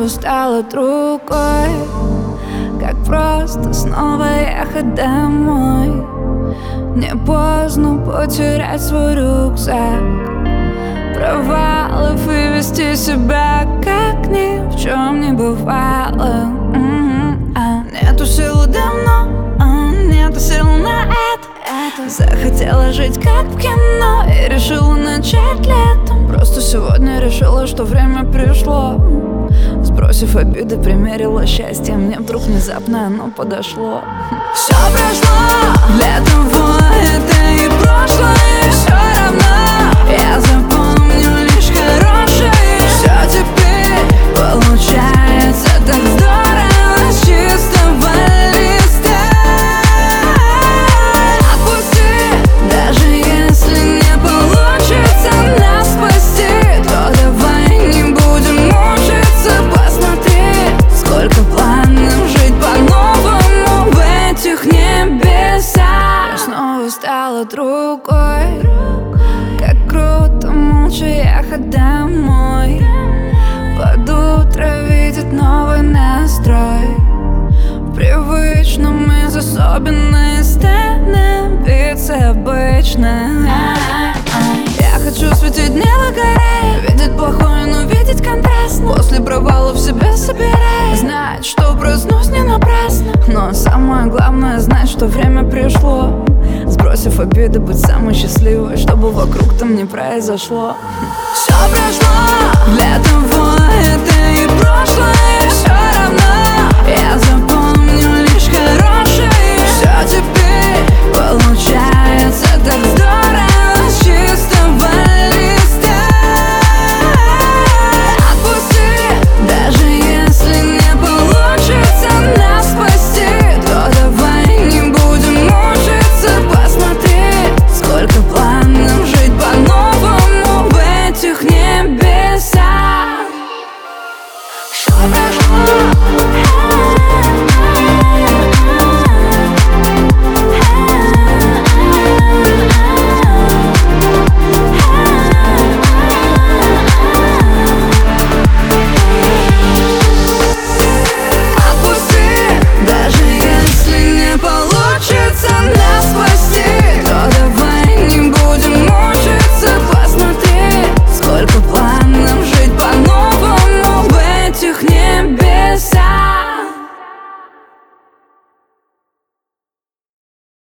снова стала другой. Как просто снова ехать домой. Не поздно потерять свой рюкзак провалов и вести себя, как ни в чем не бывало. Нету силы давно, нету сил на это. Захотела жить как в кино и решила начать летом. Просто сегодня решила, что время пришло. Сбросив обиды, примерила счастье. Мне вдруг внезапно оно подошло. Все прошло, для того это и прошлое. Все равно я запомню лишь хорошее. Все теперь получается так здорово с чистого листа. Отпусти, даже если не получится нас спасти, то давай не будем мучиться. Посмотри, сколько планов жить по-новому в этих небесах. Я снова стала другой. Как круто молча ехать домой. Под утро видеть новый настрой. В привычном из особенной становиться обычно. Я хочу светить, не выгорая, видеть плохое, но видеть контраст. После провалов себя собирая, знать, что проснусь не напрасно. Но самое главное знать, что время пришло. Сбросив обиды, быть самой счастливой, чтобы вокруг там не произошло. Все прошло,